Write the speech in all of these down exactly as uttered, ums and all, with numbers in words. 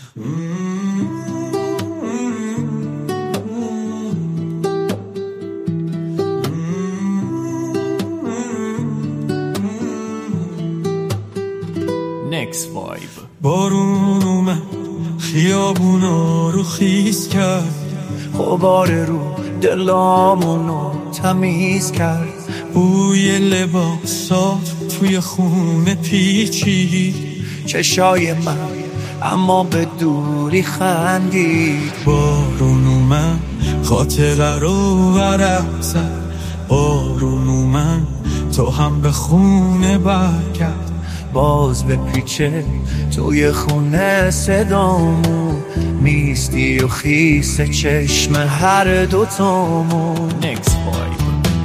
Next vibe. بارون اومد خیابونا رو خیس کرد، غبار رو دلامونو تمیز کرد، بوی لباسات توی خونه پیچید، چشای من اما به دوری خندید. بارون اومد خاطره رو ورق زد، بارون اومد تو هم به خونه برگرد، باز به پیچه توی خونه صدامون، نیستی و خیس چشم هر دوتامون. Next vibe.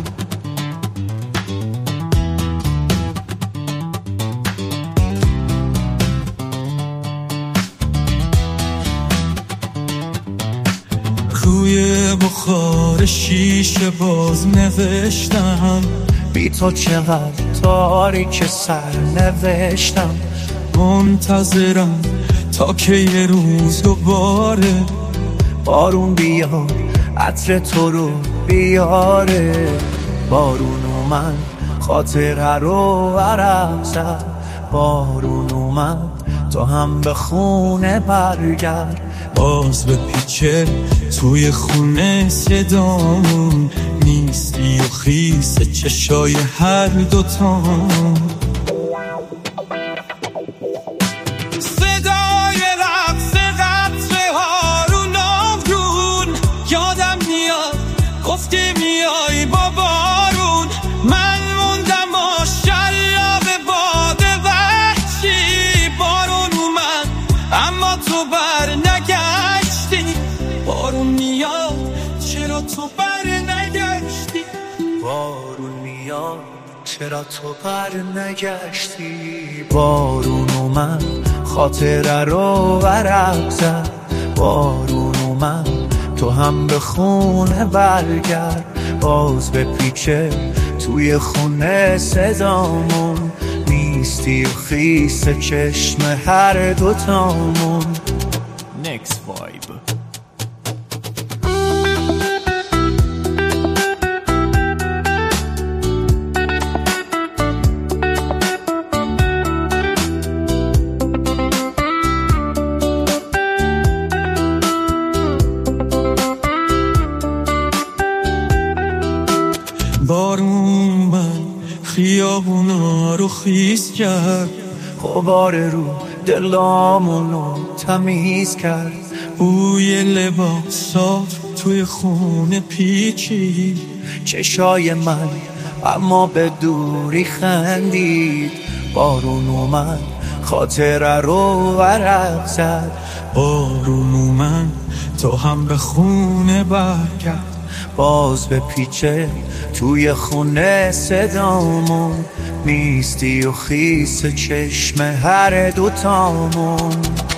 روی بخار شیشه باز نوشتم، بی تو چقدر تاریک سر نوشتم، منتظرم تا که یه روز دوباره بارون بیاد عطر تو رو بیاره. بارون اومد خاطره رو ورق زد، بارون اومد تو هم به خونه برگرد، باز به پیچه توی خونه صدامون، نیستی و خیس چشای هر دوتامون. صدای رقص قطره ها رو ناودون یادم میاد، گفتی میای با بارون، من موندم ماشالله به باد وحشی. بارون اومد اما تو بر نگشتی، بارون میاد چرا تو بر نگشتی، بارون میاد چرا تو بر نگشتی. بارون اومد خاطره رو ورق زد، بارون اومد تو هم به خونه برگرد، باز به پیچه توی خونه صدامون، نیستی و خیس چشم هر دوتامون. Next vibe. بارون من خیابونا رو خیس کرد، غبار رو دلامونو تمیز کرد، بوی لباسات توی خونه پیچید، چشای من اما به دوری خندید. بارون اومد خاطره رو ورق زد، بارون اومد تو هم به خونه برگرد، باز به پیچه توی خونه صدامون، نیستی و خیس چشم هر دوتامون.